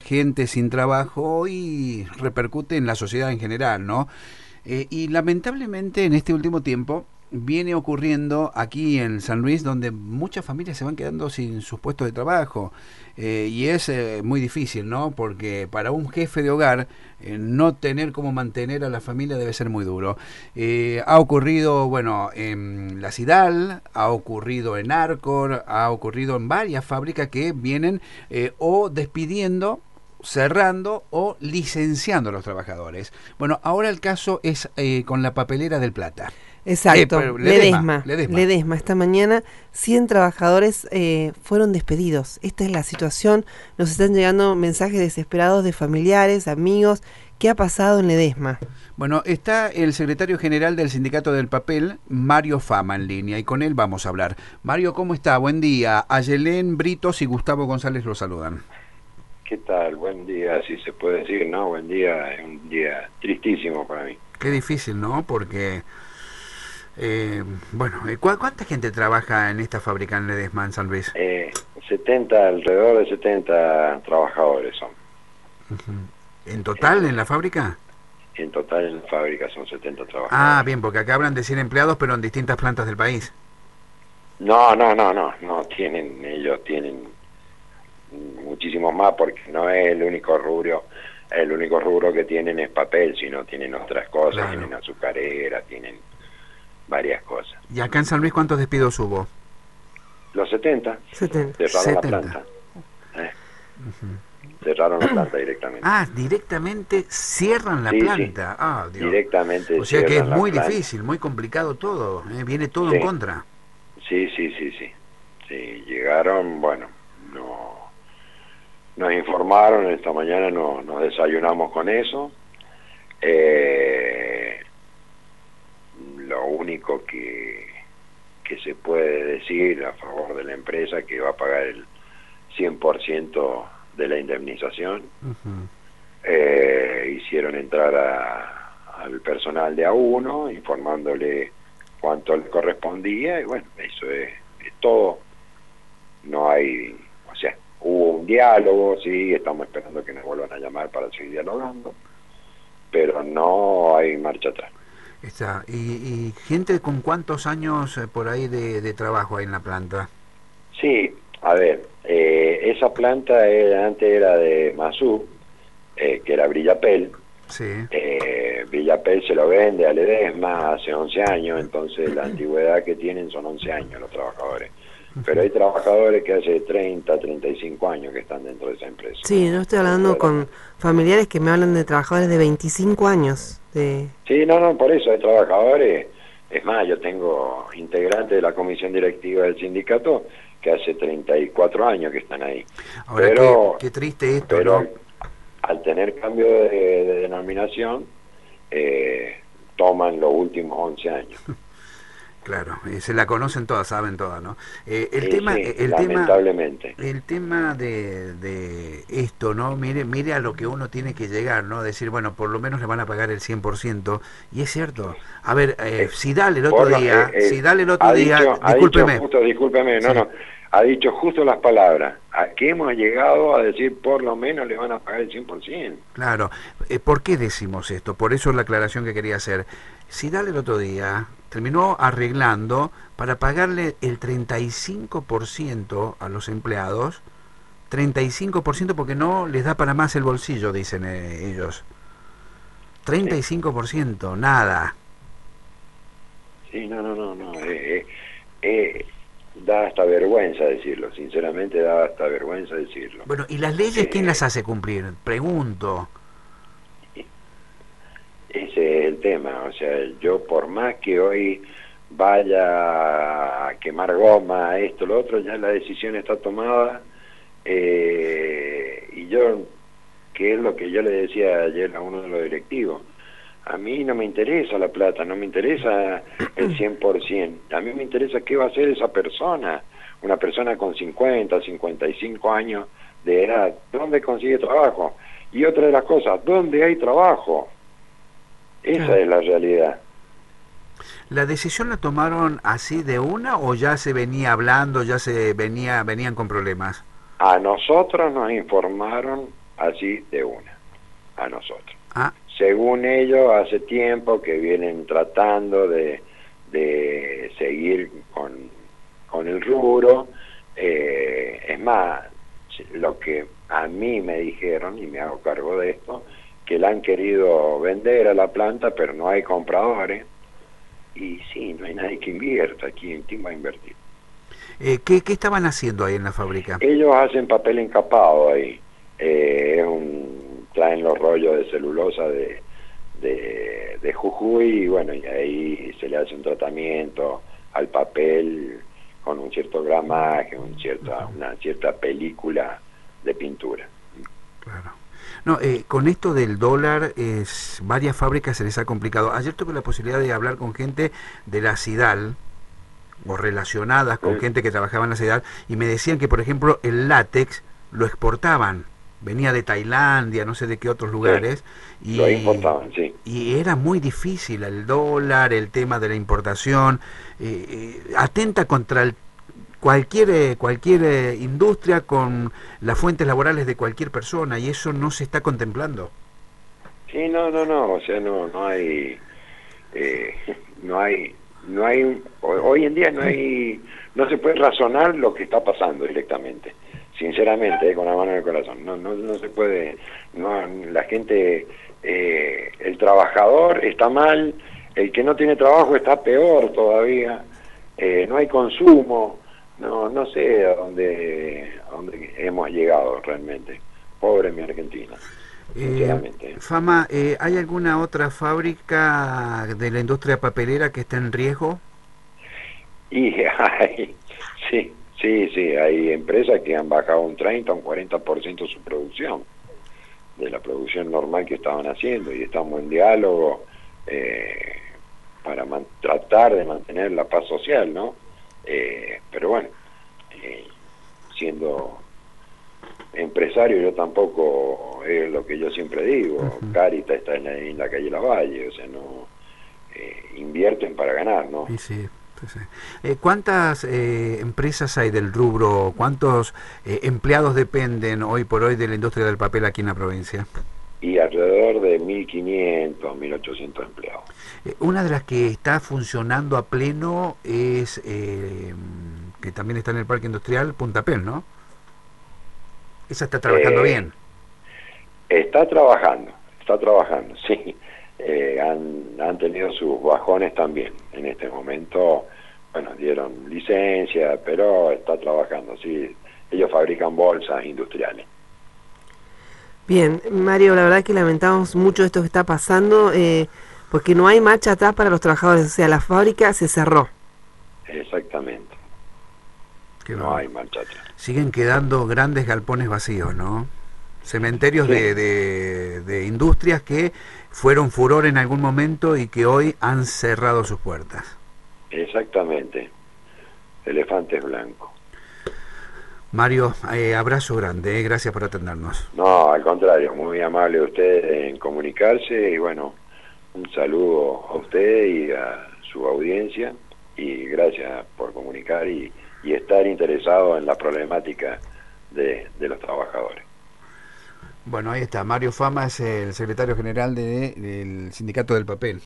gente sin trabajo y repercute en la sociedad en general, ¿no? Y lamentablemente en este último tiempo viene ocurriendo aquí en San Luis, donde muchas familias se van quedando sin sus puestos de trabajo. Y es muy difícil, ¿no? Porque para un jefe de hogar no tener cómo mantener a la familia debe ser muy duro. Ha ocurrido, bueno, en la Sidal, ha ocurrido en Arcor, ha ocurrido en varias fábricas que vienen o despidiendo, cerrando o licenciando a los trabajadores. Bueno, ahora el caso es con la papelera del Plata. Exacto, Ledesma, Ledesma, Ledesma. Ledesma. Esta mañana 100 trabajadores fueron despedidos. Esta es la situación. Nos están llegando mensajes desesperados de familiares, amigos. ¿Qué ha pasado en Ledesma? Bueno, está el secretario general del Sindicato del Papel, Mario Fama, en línea, y con él vamos a hablar. Mario, ¿cómo está? Buen día. Ayelén Britos y Gustavo González lo saludan. ¿Qué tal? Buen día, si se puede decir, ¿no? Buen día, es un día tristísimo para mí. Qué difícil, ¿no? Porque, bueno, ¿cuánta gente trabaja en esta fábrica en Ledesma, en San Luis? 70, alrededor de 70 trabajadores son. ¿En total en la fábrica? En total en la fábrica son 70 trabajadores. Ah, bien, porque acá hablan de 100 empleados, pero en distintas plantas del país. No, ellos tienen muchísimos más porque no es el único rubro que tienen es papel, sino tienen otras cosas, Claro. Tienen azucarera, tienen varias cosas. ¿Y acá en San Luis cuántos despidos hubo? Los 70 70. cerraron 70. la planta. Cerraron la planta directamente. Ah, directamente cierran la Sí, planta. sí. Ah, Dios. Directamente O sea que es cierran la muy planta. difícil, muy complicado todo. Viene todo Sí. en contra. Sí. Sí, llegaron, bueno, nos informaron, esta mañana nos desayunamos con eso. Lo único que se puede decir a favor de la empresa que va a pagar el 100% de la indemnización. Hicieron entrar al personal de A1 informándole cuánto le correspondía y bueno, eso es todo. No hay, o sea, hubo un diálogo, sí, estamos esperando que nos vuelvan a llamar para seguir dialogando, pero no hay marcha atrás. Está. ¿Y gente con cuántos años por ahí de trabajo ahí en la planta? Sí, a ver, esa planta antes era de Masú, que era Brillapel. Sí. Brillapel se lo vende a Ledesma hace 11 años, entonces la antigüedad que tienen son 11 años los trabajadores. Pero hay trabajadores que hace 30, 35 años que están dentro de esa empresa. Sí, yo estoy hablando con familiares que me hablan de trabajadores de 25 años. Sí, no, por eso hay trabajadores. Es más, yo tengo integrantes de la comisión directiva del sindicato que hace 34 años que están ahí. Ahora, pero qué triste esto, pero ¿no? al tener cambio de denominación, toman los últimos 11 años. Claro, se la conocen todas, saben todas, ¿no? El Sí, tema, sí, lamentablemente. el tema de esto, ¿no? Mire a lo que uno tiene que llegar, ¿no? Decir, bueno, por lo menos le van a pagar el 100%, y es cierto. A ver, Sidal el otro día, discúlpeme. Discúlpeme, Sí. ha dicho justo las palabras. ¿A qué hemos llegado a decir por lo menos le van a pagar el 100%? Claro, ¿por qué decimos esto? Por eso es la aclaración que quería hacer. Sidal el otro día terminó arreglando para pagarle el 35% a los empleados, 35% porque no les da para más el bolsillo, dicen ellos. 35%, nada. Sí, no. Da hasta vergüenza decirlo, sinceramente da hasta vergüenza decirlo. Bueno, ¿y las leyes quién las hace cumplir? Pregunto. Ese es el tema, o sea, yo por más que hoy vaya a quemar goma, esto, lo otro, ya la decisión está tomada, y yo, que es lo que yo le decía ayer a uno de los directivos, a mí no me interesa la plata, no me interesa el 100%, a mí me interesa qué va a hacer esa persona, una persona con 50, 55 años de edad, ¿dónde consigue trabajo? Y otra de las cosas, ¿dónde hay trabajo? Esa es la realidad. ¿La decisión la tomaron así de una o ya se venía hablando, venían con problemas? A nosotros nos informaron así de una, a nosotros. Ah, Según ellos, hace tiempo que vienen tratando de seguir con el rubro. Es más, lo que a mí me dijeron, y me hago cargo de esto, que la han querido vender a la planta, pero no hay compradores. Y sí, no hay nadie que invierta. ¿Quién va a invertir? ¿qué estaban haciendo ahí en la fábrica? Ellos hacen papel encapado ahí. Traen los rollos de celulosa de Jujuy, y bueno, y ahí se le hace un tratamiento al papel con un cierto gramaje, una cierta película de pintura. Claro. No, con esto del dólar, varias fábricas se les ha complicado. Ayer tuve la posibilidad de hablar con gente de la CIDAL, o relacionadas con gente que trabajaba en la CIDAL, y me decían que, por ejemplo, el látex lo exportaban, venía de Tailandia, no sé de qué otros lugares, Lo importaban, sí. y era muy difícil el dólar, el tema de la importación, atenta contra cualquier industria con las fuentes laborales de cualquier persona, y eso no se está contemplando. Sí, no, o sea, no hay, hoy en día no se puede razonar lo que está pasando directamente, sinceramente, con la mano en el corazón, no se puede, la gente, el trabajador está mal, el que no tiene trabajo está peor todavía, no hay consumo, no sé a dónde hemos llegado realmente, pobre mi Argentina. Fama, ¿hay alguna otra fábrica de la industria papelera que esté en riesgo? Y sí, hay empresas que han bajado un 30 o un 40% su producción, de la producción normal que estaban haciendo, y estamos en diálogo para tratar de mantener la paz social, ¿no? Pero bueno, siendo empresario, yo tampoco, es lo que yo siempre digo, Caritas está en la calle Lavalle, o sea, no invierten para ganar, ¿no? Sí, sí. ¿Cuántas empresas hay del rubro? ¿Cuántos empleados dependen hoy por hoy de la industria del papel aquí en la provincia? Y alrededor de 1.500, 1.800 empleados. Una de las que está funcionando a pleno es, que también está en el parque industrial, Puntapel, ¿no? Esa está trabajando bien. Está trabajando, sí. Han tenido sus bajones también. En este momento, bueno, dieron licencia, pero está trabajando, sí. Ellos fabrican bolsas industriales. Bien, Mario, la verdad que lamentamos mucho esto que está pasando, porque no hay marcha atrás para los trabajadores, o sea, la fábrica se cerró. Exactamente. No hay marcha atrás. Siguen quedando grandes galpones vacíos, ¿no? Cementerios Sí. de industrias que fueron furor en algún momento y que hoy han cerrado sus puertas. Exactamente. Elefantes blancos. Mario, abrazo grande, gracias por atendernos. No, al contrario, muy amable usted en comunicarse, y bueno, un saludo a usted y a su audiencia, y gracias por comunicar y estar interesado en la problemática de los trabajadores. Bueno, ahí está, Mario Fama es el secretario general del Sindicato del Papel.